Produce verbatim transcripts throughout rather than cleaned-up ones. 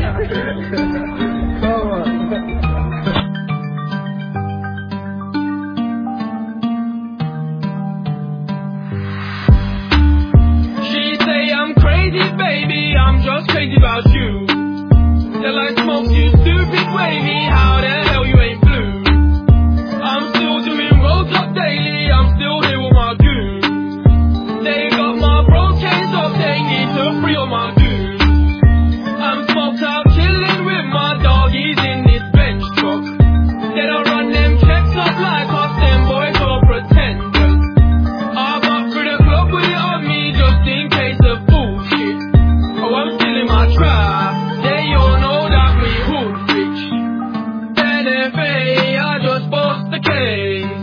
She say I'm crazy, baby, I'm just crazy about you. Till I smoke you stupid wavy, how the hell you ain't blue? I'm still doing roads up daily, I'm still here with my goons. They got my bro chains up, they need to free all my goons. I'm smoked out chilling with my doggies in this bench truck. They don't run them checks up like us, them boys or pretenders. I got through the club with it on me just in case of bullshit. Oh, I'm still in my trap, they all know that we hood rich. N F A, I just bust the case.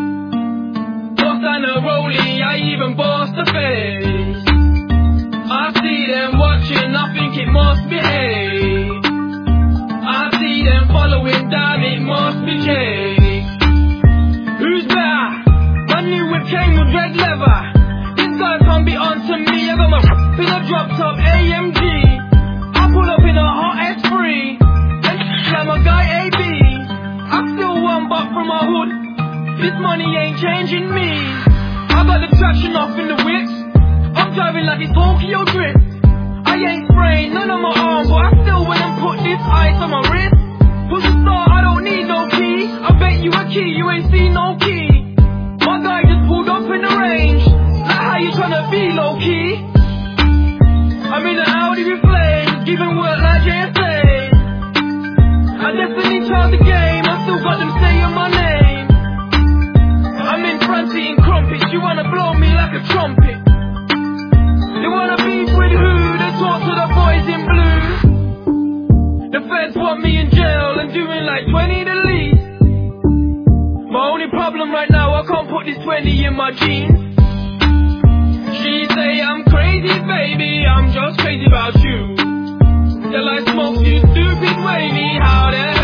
Bust on a rollie, I even bust the face. I see them watching, I think it must be hate. I see them following, damn it must be Jake. Who's better? My new whip came with red leather. This guy can't be on to me, I got my in a drop top A M G. I pull up in a hot S three and slam a guy A B. I still one buck from my hood, this money ain't changing me. I got the traction off in the whips, I'm driving like it's Tokyo Drift. I ain't spraying none on my arm, but I still went and put this ice on my wrist. Who's the star? I don't need no key. I bet you a key, you ain't seen no key. My guy just pulled up in the range. Like how you tryna be low key? I'm in an Audi with flames, giving work like J S A. I definitely tried the game, I still got them saying my name. I'm in front eating crumpets, you wanna blow me like a trumpet. They wanna beef with who? They talk to the boys in blue. The feds want me in jail and doing like twenty the least. My only problem right now, I can't put this twenty in my jeans. She say I'm crazy, baby, I'm just crazy about you. Till I smoke you stupid wavy, how the